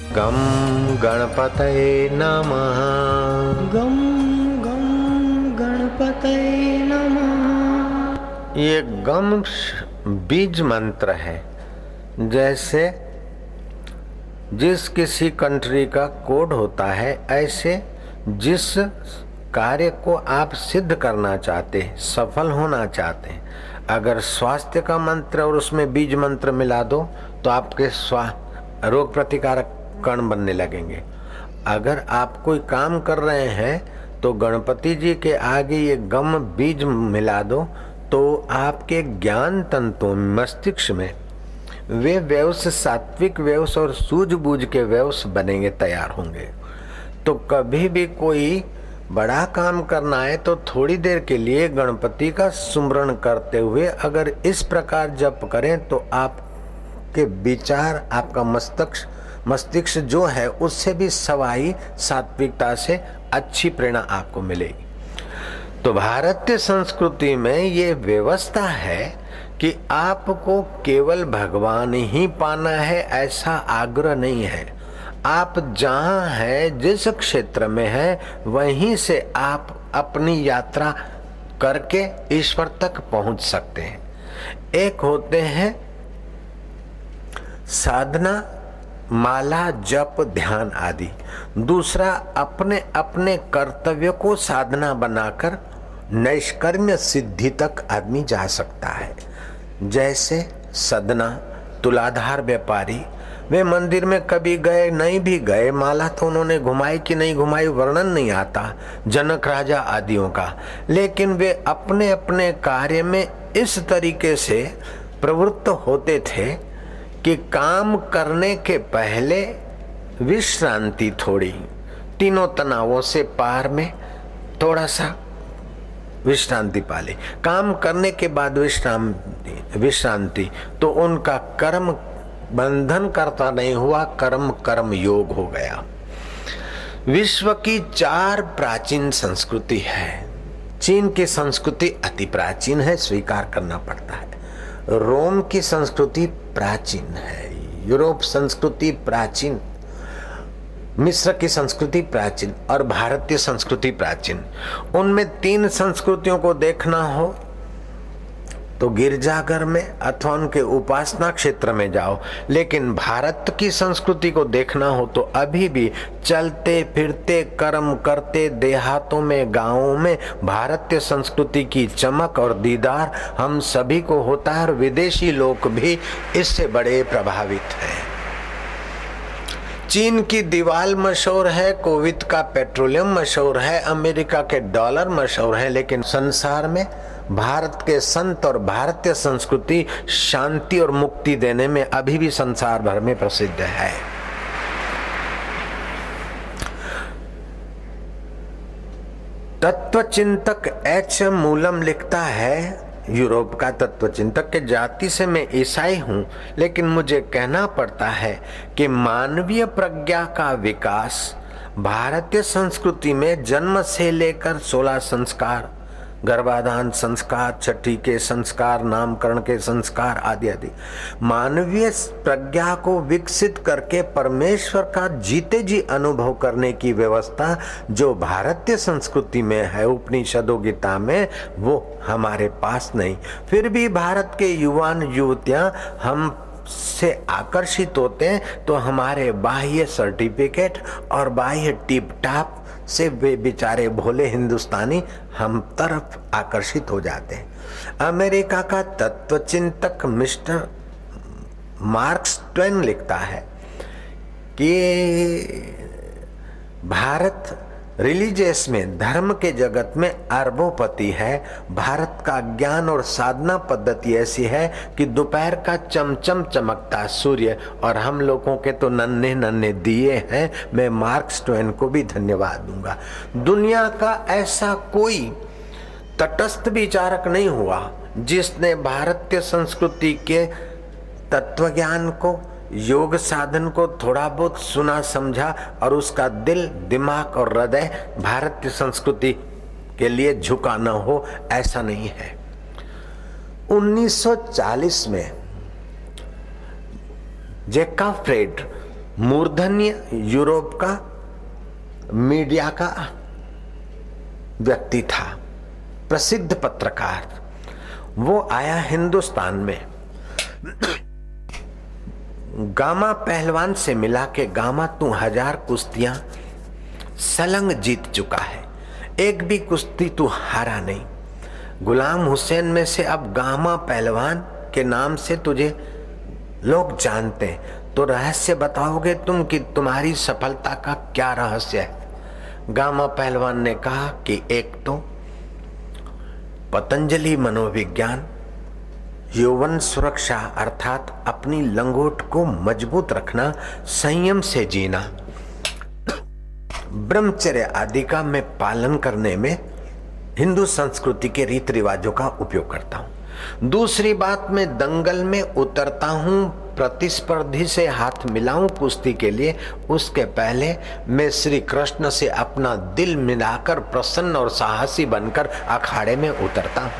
गम गणपतये नमः। गम गम गणपतये नमः। ये गम बीज मंत्र है। जैसे जिस किसी कंट्री का कोड होता है, ऐसे जिस कार्य को आप सिद्ध करना चाहते हैं, सफल होना चाहते हैं, अगर स्वास्थ्य का मंत्र और उसमें बीज मंत्र मिला दो तो आपके रोग प्रतिकारक कण बनने लगेंगे। अगर आप कोई काम कर रहे हैं तो गणपति जी के आगे ये गम बीज मिला दो तो आपके ज्ञान तंतु मस्तिष्क में वे वेव्स, सात्विक वेव्स और सूझबूझ के वेव्स बनेंगे, तैयार होंगे। तो कभी भी कोई बड़ा काम करना है तो थोड़ी देर के लिए गणपति का सुमरण करते हुए अगर इस प्रकार जप करें तो आपके विचार, आपका मस्तिष्क जो है उससे भी सवाई सात्विकता से अच्छी प्रेरणा आपको मिलेगी। तो भारतीय संस्कृति में ये व्यवस्था है कि आपको केवल भगवान ही पाना है, ऐसा आग्रह नहीं है। आप जहां हैं, जिस क्षेत्र में हैं, वहीं से आप अपनी यात्रा करके ईश्वर तक पहुंच सकते हैं। एक होते हैं साधना, माला, जप, ध्यान आदि। दूसरा अपने अपने कर्तव्य को साधना बनाकर नैष्कर्म्य सिद्धि तक आदमी जा सकता है। जैसे सदना, तुलाधार व्यापारी, वे मंदिर में कभी गए नहीं भी गए, माला तो उन्होंने घुमाई कि नहीं घुमाई वर्णन नहीं आता जनक राजा आदियों का, लेकिन वे अपने अपने कार्य में इस तरीके से प्रवृत्त होते थे कि काम करने के पहले विश्रांति, थोड़ी तीनों तनावों से पार में थोड़ा सा विश्रांति पाले, काम करने के बाद विश्रांति, तो उनका कर्म बंधन करता नहीं हुआ, कर्म कर्म योग हो गया। विश्व की 4 प्राचीन संस्कृति है। चीन की संस्कृति अति प्राचीन है, स्वीकार करना पड़ता है। रोम की संस्कृति प्राचीन है, यूरोप संस्कृति प्राचीन, मिस्र की संस्कृति प्राचीन और भारतीय संस्कृति प्राचीन। उनमें 3 संस्कृतियों को देखना हो तो गिरजाघर में अथवा उनके उपासना क्षेत्र में जाओ, लेकिन भारत की संस्कृति को देखना हो तो अभी भी चलते फिरते कर्म करते देहातों में, गांवों में भारतीय संस्कृति की चमक और दीदार हम सभी को होता है और विदेशी लोग भी इससे बड़े प्रभावित हैं। चीन की दीवार मशहूर है, कुवैत का पेट्रोलियम मशहूर है, अमेरिका के डॉलर मशहूर है, लेकिन संसार में भारत के संत और भारतीय संस्कृति शांति और मुक्ति देने में अभी भी संसार भर में प्रसिद्ध है। तत्वचिंतक एच मूलम लिखता है, यूरोप का तत्वचिंतक के जाति से मैं ईसाई हूं, लेकिन मुझे कहना पड़ता है कि मानवीय प्रज्ञा का विकास भारतीय संस्कृति में जन्म से लेकर 16 संस्कार, गर्भाधान संस्कार, छठी के संस्कार, नामकरण के संस्कार आदि आदि, मानवीय प्रज्ञा को विकसित करके परमेश्वर का जीते जी अनुभव करने की व्यवस्था जो भारतीय संस्कृति में है, उपनिषदों गीता में, वो हमारे पास नहीं। फिर भी भारत के युवान युवतियां हम से आकर्षित होते हैं तो हमारे बाह्य सर्टिफिकेट और बाह्य टिप टाप से वे बेचारे भोले हिंदुस्तानी हम तरफ आकर्षित हो जाते हैं। अमेरिका का तत्वचिंतक मिस्टर मार्क्स ट्वेन लिखता है कि भारत रिलीजियस में, धर्म के जगत में अरबोपति है। भारत का ज्ञान और साधना पद्धति ऐसी है कि दोपहर का चमचम चमकता सूर्य और हम लोगों के तो नन्हे नन्हे दिए हैं। मैं मार्क्स ट्वेन को भी धन्यवाद दूंगा। दुनिया का ऐसा कोई तटस्थ विचारक नहीं हुआ जिसने भारतीय संस्कृति के तत्वज्ञान को, योग साधन को थोड़ा बहुत सुना समझा और उसका दिल, दिमाग और हृदय भारतीय संस्कृति के लिए झुका न हो, ऐसा नहीं है। 1940 में जैकब फ्रेड मूर्धन्य यूरोप का मीडिया का व्यक्ति था, प्रसिद्ध पत्रकार। वो आया हिंदुस्तान में, गामा पहलवान से मिला के गामा तू 1000 कुश्तियां सलंग जीत चुका है, एक भी कुश्ती तू हारा नहीं। गुलाम हुसैन में से अब गामा पहलवान के नाम से तुझे लोग जानते हैं, तो रहस्य बताओगे तुम कि तुम्हारी सफलता का क्या रहस्य है? गामा पहलवान ने कहा कि एक तो पतंजलि मनोविज्ञान, यौवन सुरक्षा अर्थात अपनी लंगोट को मजबूत रखना, संयम से जीना, ब्रह्मचर्य आदि का मैं पालन करने में हिंदू संस्कृति के रीति रिवाजों का उपयोग करता हूं। दूसरी बात, मैं दंगल में उतरता हूं, प्रतिस्पर्धी से हाथ मिलाऊं कुश्ती के लिए, उसके पहले मैं श्री कृष्ण से अपना दिल मिलाकर प्रसन्न और साहसी बनकर अखाड़े में उतरता हूं।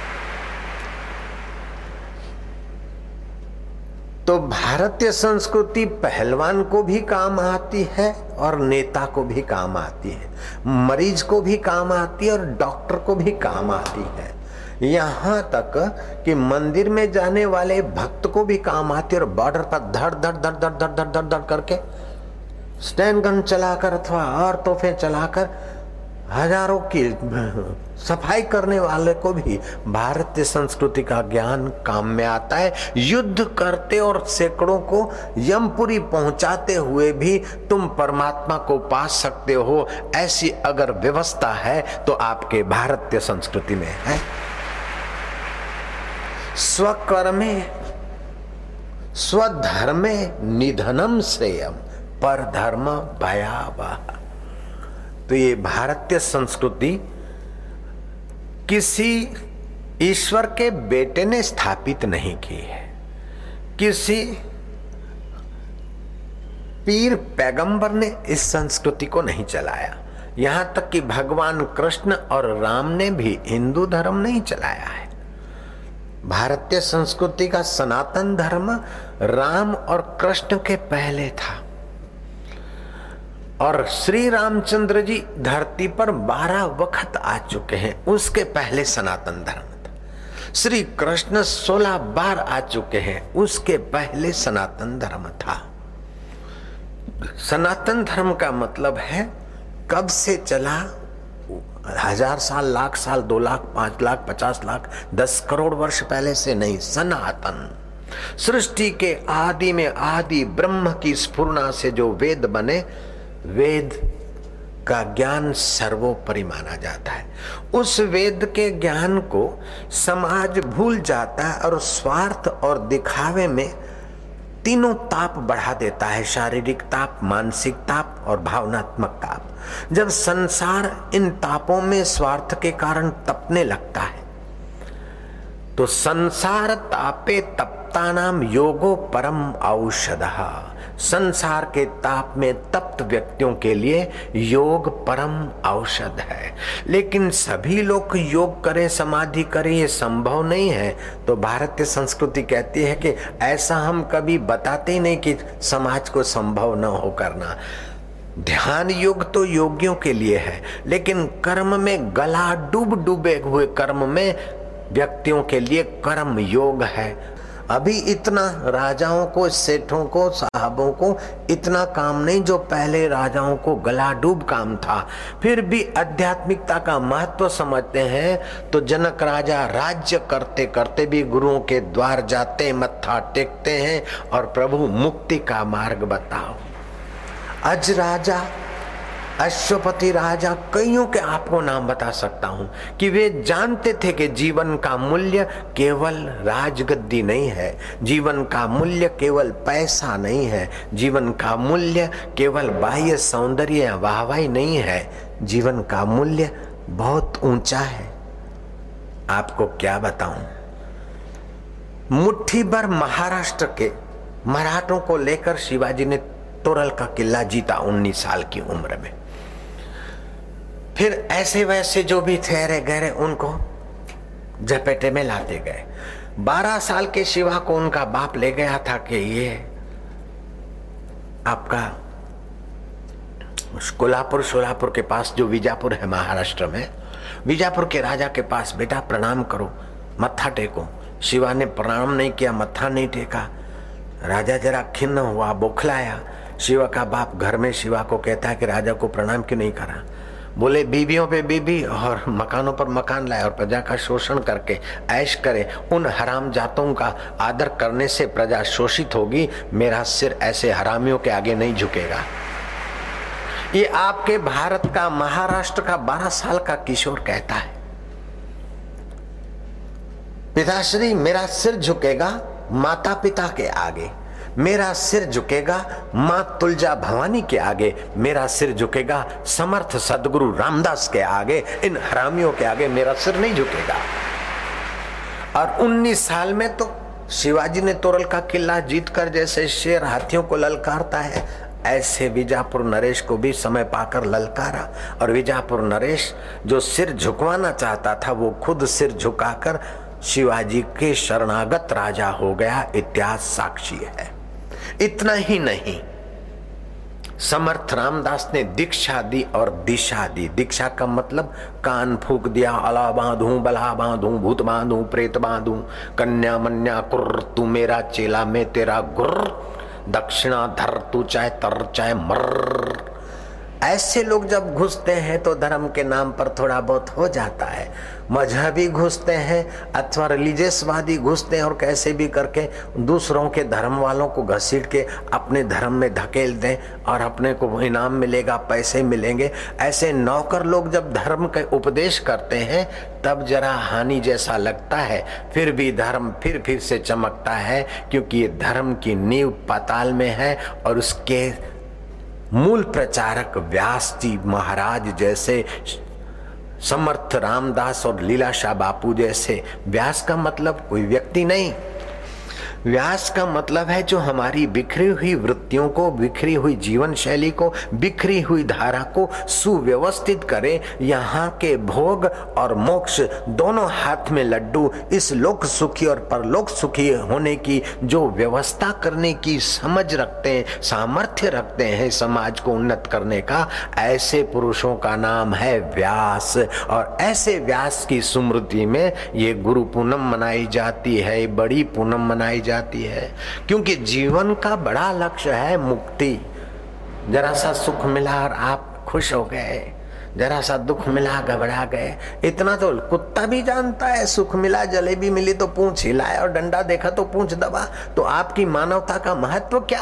तो भारतीय संस्कृति पहलवान को भी काम आती है और नेता को भी काम आती है, मरीज को भी काम आती है और डॉक्टर को भी काम आती है, यहाँ तक कि मंदिर में जाने वाले भक्त को भी काम आती है और बॉर्डर पर धड़ धड़ धड़ धड़ धड़ धड़ धड़ धड़ करके स्टैंड गन चलाकर अथवा और तोहफे चलाकर हजारों की सफाई करने वाले को भी भारतीय संस्कृति का ज्ञान काम में आता है। युद्ध करते और सैकड़ों को यमपुरी पहुंचाते हुए भी तुम परमात्मा को पा सकते हो, ऐसी अगर व्यवस्था है तो आपके भारतीय संस्कृति में है। स्वकर्मे स्वधर्मे निधनम श्रेयम परधर्म भयावह। तो ये भारतीय संस्कृति किसी ईश्वर के बेटे ने स्थापित नहीं की है, किसी पीर पैगंबर ने इस संस्कृति को नहीं चलाया। यहां तक कि भगवान कृष्ण और राम ने भी हिंदू धर्म नहीं चलाया है। भारतीय संस्कृति का सनातन धर्म राम और कृष्ण के पहले था और श्री रामचंद्र जी धरती पर 12 वक्त आ चुके हैं, उसके पहले सनातन धर्म था। श्री कृष्ण 16 बार आ चुके हैं, उसके पहले सनातन धर्म था। सनातन धर्म का मतलब है कब से चला, 1000 साल, लाख साल, 2 लाख, 5 लाख, 50 लाख, 10 करोड़ वर्ष पहले से नहीं, सनातन। सृष्टि के आदि में आदि ब्रह्म की स्फुरना से जो वेद बने, वेद का ज्ञान सर्वोपरि माना जाता है। उस वेद के ज्ञान को समाज भूल जाता है और स्वार्थ और दिखावे में तीनों ताप बढ़ा देता है, शारीरिक ताप, मानसिक ताप और भावनात्मक ताप। जब संसार इन तापों में स्वार्थ के कारण तपने लगता है तो संसार तापे तप्तानाम योगो परम औषधः। संसार के ताप में तप्त व्यक्तियों के लिए योग परम औषध है। लेकिन सभी लोग योग करें, समाधि करें, ये संभव नहीं है। तो भारतीय संस्कृति कहती है कि ऐसा हम कभी बताते ही नहीं कि समाज को संभव न हो करना। ध्यान योग तो योगियों के लिए है, लेकिन कर्म में गला डूबे हुए कर्म में व्यक्तियों के लिए कर्म योग है। अभी इतना राजाओं को, सेठों को, साहबों को इतना काम नहीं जो पहले राजाओं को गला डूब काम था। फिर भी आध्यात्मिकता का महत्व समझते हैं तो जनक राजा राज्य करते करते भी गुरुओं के द्वार जाते, मत्था टेकते हैं और प्रभु मुक्ति का मार्ग बताओ। अज राजा, अश्वपति राजा, कईयों के आपको नाम बता सकता हूं कि वे जानते थे कि जीवन का मूल्य केवल राजगद्दी नहीं है, जीवन का मूल्य केवल पैसा नहीं है, जीवन का मूल्य केवल बाह्य सौंदर्य या वाहवाही नहीं है, जीवन का मूल्य बहुत ऊंचा है। आपको क्या बताऊं, मुट्ठी भर महाराष्ट्र के मराठों को लेकर शिवाजी ने तोरल का किला जीता 19 साल की उम्र में। फिर ऐसे वैसे जो भी ठहरे गहरे उनको झपेटे में लाते गए। 12 साल के शिवा को उनका बाप ले गया था कि ये आपका सोलापुर के पास जो विजापुर है महाराष्ट्र में, विजापुर के राजा के पास बेटा प्रणाम करो, मत्था टेको। शिवा ने प्रणाम नहीं किया, मत्था नहीं टेका। राजा जरा खिन्न हुआ, बौखलाया। शिवा का बाप घर में शिवा को कहता है कि राजा को प्रणाम क्यों नहीं करा। बोले बीबियों पे बीबी और मकानों पर मकान लाए और प्रजा का शोषण करके ऐश करे। उन हराम जातों का आदर करने से प्रजा शोषित होगी। मेरा सिर ऐसे हरामियों के आगे नहीं झुकेगा। ये आपके भारत का, महाराष्ट्र का 12 साल का किशोर कहता है, पिताश्री मेरा सिर झुकेगा माता पिता के आगे, मेरा सिर झुकेगा मां तुलजा भवानी के आगे, मेरा सिर झुकेगा समर्थ सदगुरु रामदास के आगे, इन हरामियों के आगे मेरा सिर नहीं झुकेगा। और 19 साल में तो शिवाजी ने तोरल का किला जीतकर जैसे शेर हाथियों को ललकारता है, ऐसे विजापुर नरेश को भी समय पाकर ललकारा। और विजापुर नरेश जो सिर झुकवाना चाहता था वो खुद सिर झुकाकर शिवाजी के शरणागत राजा हो गया। इतिहास साक्षी है। इतना ही नहीं, समर्थ रामदास ने दीक्षा दी और दिशा दी। दीक्षा का मतलब कान फूक दिया, अला बांधू, बला बांधू, भूत बांधू, प्रेत बांधू, कन्या मन्या कुर्र, तू मेरा चेला मैं तेरा गुर्र, दक्षिणा धर तू चाहे तर चाहे मर। ऐसे लोग जब घुसते हैं तो धर्म के नाम पर थोड़ा बहुत हो जाता है। मजहबी घुसते हैं अथवा रिलीजियसवादी घुसते हैं और कैसे भी करके दूसरों के धर्म वालों को घसीट के अपने धर्म में धकेल दें और अपने को इनाम मिलेगा, पैसे मिलेंगे। ऐसे नौकर लोग जब धर्म के उपदेश करते हैं तब जरा हानि जैसा लगता है, फिर भी धर्म फिर से चमकता है, क्योंकि ये धर्म की नींव पाताल में है और उसके मूल प्रचारक व्यास जी महाराज जैसे, समर्थ रामदास और लीलाशाह बापू जैसे। व्यास का मतलब कोई व्यक्ति नहीं, व्यास का मतलब है जो हमारी बिखरी हुई वृत्तियों को, बिखरी हुई जीवन शैली को, बिखरी हुई धारा को सुव्यवस्थित करे। यहाँ के भोग और मोक्ष दोनों हाथ में लड्डू, इस लोक सुखी और परलोक सुखी होने की जो व्यवस्था करने की समझ रखते हैं, सामर्थ्य रखते हैं समाज को उन्नत करने का, ऐसे पुरुषों का नाम है व्यास। और ऐसे व्यास की स्मृति में ये गुरु पूनम मनाई जाती है, बड़ी पूनम मनाई जाती है, क्योंकि जीवन का बड़ा लक्ष्य है मुक्ति। जरा सा सुख मिला और आप खुश हो गए, जरा सा दुख मिला घबरा गए। इतना तो कुत्ता भी जानता है, सुख मिला जलेबी मिली तो पूंछ हिलाए और डंडा देखा तो पूंछ दबा। तो आपकी मानवता का महत्व क्या?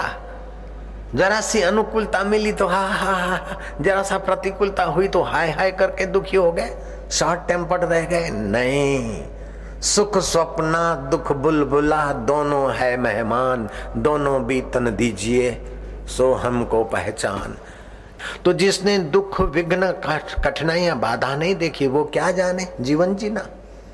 जरा सी अनुकूलता मिली तो हा हा हा, जरा सा प्रतिकूलता हुई तो हाय हाय करके दुखी हो गए, शॉर्ट टेम्पर्ड रह गए। नहीं, सुख स्वप्ना दुख बुलबुला दोनों है मेहमान, दोनों भी तन दीजिए सो हमको पहचान। तो जिसने दुख विघ्न कठिनाइयां बाधा नहीं देखी वो क्या जाने जीवन जीना।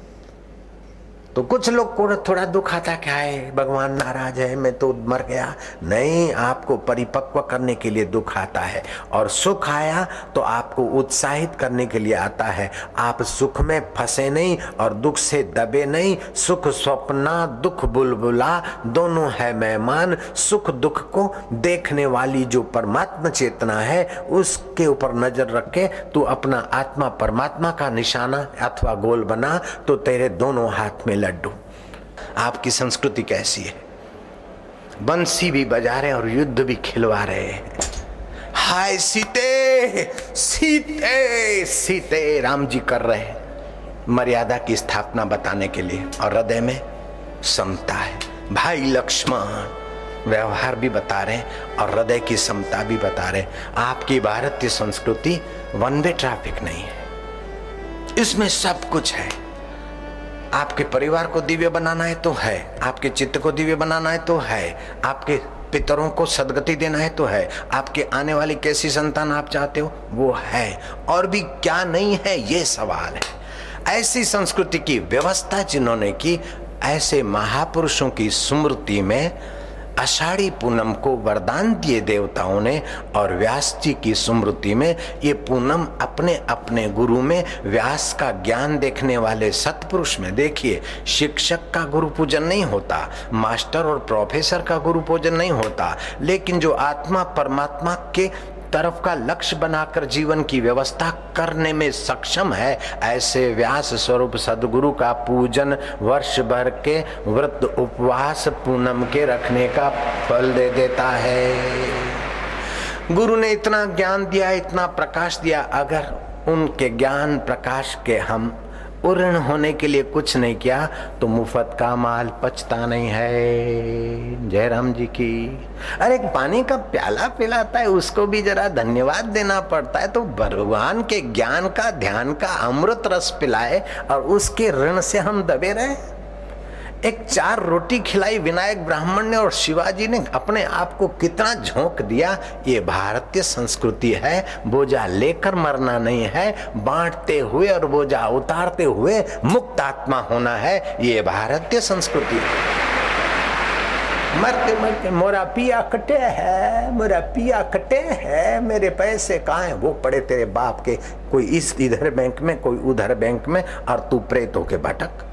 तो कुछ लोग को थोड़ा दुख आता, क्या है भगवान नाराज है मैं तो मर गया। नहीं, आपको परिपक्व करने के लिए दुख आता है, और सुख आया तो आपको उत्साहित करने के लिए आता है। आप सुख में फंसे नहीं और दुख से दबे नहीं। सुख स्वप्ना दुख बुलबुला दोनों है मेहमान। सुख दुख को देखने वाली जो परमात्मा चेतना है उसके ऊपर नजर रखे तू अपना आत्मा परमात्मा का निशाना अथवा गोल बना तो तेरे दोनों हाथ में लड्डू। आपकी संस्कृति कैसी है? बंसी भी बजा रहे और युद्ध भी खिलवा रहे हैं। हाय सीते सीते सीते राम जी कर रहे हैं मर्यादा की स्थापना बताने के लिए, और हृदय में समता है। भाई लक्ष्मण व्यवहार भी बता रहे और हृदय की समता भी बता रहे। आपकी भारतीय संस्कृति वन वे ट्रैफिक नहीं है, इसमें सब कुछ है। आपके परिवार को दिव्य बनाना है तो है, आपके चित्त को दिव्य बनाना है तो है, आपके पितरों को सदगति देना है तो है, आपके आने वाली कैसी संतान आप चाहते हो वो है, और भी क्या नहीं है ये सवाल है। ऐसी संस्कृति की व्यवस्था जिन्होंने की, ऐसे महापुरुषों की स्मृति में आषाढ़ी पूनम को वरदान दिए देवताओं ने, और व्यास जी की स्मृति में ये पूनम अपने अपने गुरु में, व्यास का ज्ञान देखने वाले सत्पुरुष में। देखिए, शिक्षक का गुरु पूजन नहीं होता, मास्टर और प्रोफेसर का गुरु पूजन नहीं होता, लेकिन जो आत्मा परमात्मा के तरफ का लक्ष्य बनाकर जीवन की व्यवस्था करने में सक्षम है, ऐसे व्यास स्वरूप सदगुरु का पूजन वर्ष भर के व्रत उपवास पूनम के रखने का फल दे देता है। गुरु ने इतना ज्ञान दिया, इतना प्रकाश दिया, अगर उनके ज्ञान प्रकाश के हम ऋण होने के लिए कुछ नहीं किया तो मुफ्त का माल पचता नहीं है। जयराम जी की। अरे पानी का प्याला पिलाता है, उसको भी जरा धन्यवाद देना पड़ता है, तो भगवान के ज्ञान का, ध्यान का अमृत रस पिलाए और उसके ऋण से हम दबे रहे। एक 4 रोटी खिलाई विनायक ब्राह्मण ने और शिवाजी ने अपने आप को कितना झोंक दिया। ये भारतीय संस्कृति है, बोझा लेकर मरना नहीं है, बांटते हुए और बोझा उतारते हुए मुक्त आत्मा होना है, ये भारतीय संस्कृति है। मरते मरते मोरा पिया कटे है, मोरा पिया कटे है, मेरे पैसे कहाँ हैं? वो पड़े तेरे बाप के, कोई इस इधर बैंक में, कोई उधर बैंक में, और तू प्रेत होके भटक।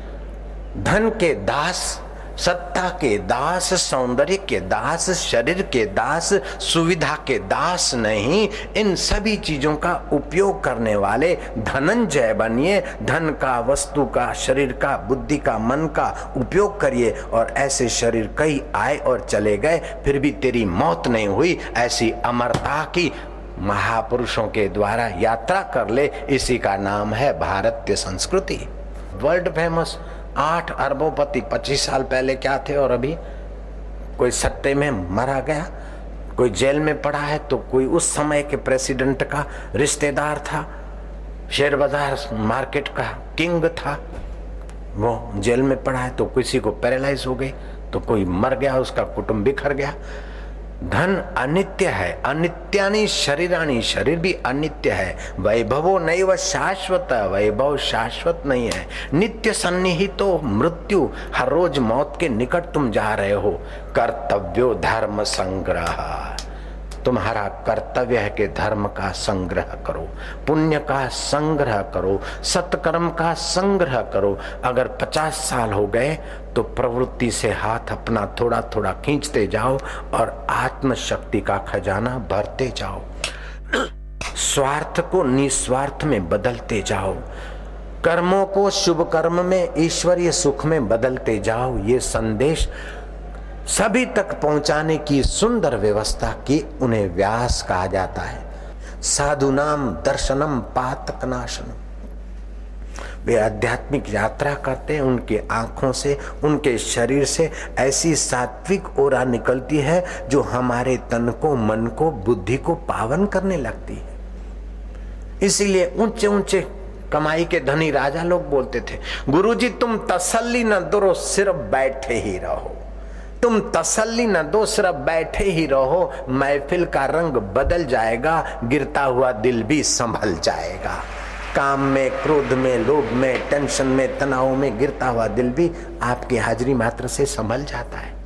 धन के दास, सत्ता के दास, सौंदर्य के दास, शरीर के दास, सुविधा के दास नहीं, इन सभी चीजों का उपयोग करने वाले धनंजय बनिए। धन का, वस्तु का, शरीर का, बुद्धि का, मन का उपयोग करिए, और ऐसे शरीर कई आए और चले गए फिर भी तेरी मौत नहीं हुई, ऐसी अमरता की महापुरुषों के द्वारा यात्रा कर ले। इसी का नाम है भारतीय संस्कृति। वर्ल्ड फेमस 8 अरबोपति 25 साल पहले क्या थे, और अभी कोई सट्टे में मारा गया, कोई जेल में पड़ा है, तो कोई उस समय के प्रेसिडेंट का रिश्तेदार था, शेयर बाजार मार्केट का किंग था, वो जेल में पड़ा है, तो किसी को पैरालाइज हो गई, तो कोई मर गया, उसका कुटुंब बिखर गया। धन अनित्य है, अनित्यानि शरीरानि, शरीर भी अनित्य है। वैभवो नैव शाश्वत, वैभव शाश्वत नहीं है। नित्य सन्निहितो मृत्यु, हर रोज मौत के निकट तुम जा रहे हो। कर्तव्यो धर्म संग्रह, तुम्हारा कर्तव्य है कि धर्म का संग्रह करो, पुण्य का संग्रह करो, सत्कर्म का संग्रह करो। अगर 50 साल हो गए तो प्रवृत्ति से हाथ अपना थोड़ा थोड़ा खींचते जाओ और आत्म शक्ति का खजाना भरते जाओ। स्वार्थ को निस्वार्थ में बदलते जाओ, कर्मों को शुभ कर्म में, ईश्वरीय सुख में बदलते जाओ। ये संदेश सभी तक पहुंचाने की सुंदर व्यवस्था की उन्हें व्यास कहा जाता है। साधुनाम दर्शनम पातकनाशनम। वे आध्यात्मिक यात्रा करते हैं, उनकी आंखों से, उनके शरीर से ऐसी सात्विक ओरा निकलती है जो हमारे तन को, मन को, बुद्धि को पावन करने लगती है। इसीलिए ऊंचे ऊंचे कमाई के धनी राजा लोग बोलते थे, गुरुजी तुम तसल्ली न दो, सिर्फ बैठे ही रहो। तुम तसल्ली न दो, सिर्फ बैठे ही रहो, महफिल का रंग बदल जाएगा, गिरता हुआ दिल भी संभल जाएगा। काम में, क्रोध में, लोभ में, टेंशन में, तनाव में गिरता हुआ दिल भी आपकी हाजिरी मात्र से संभल जाता है।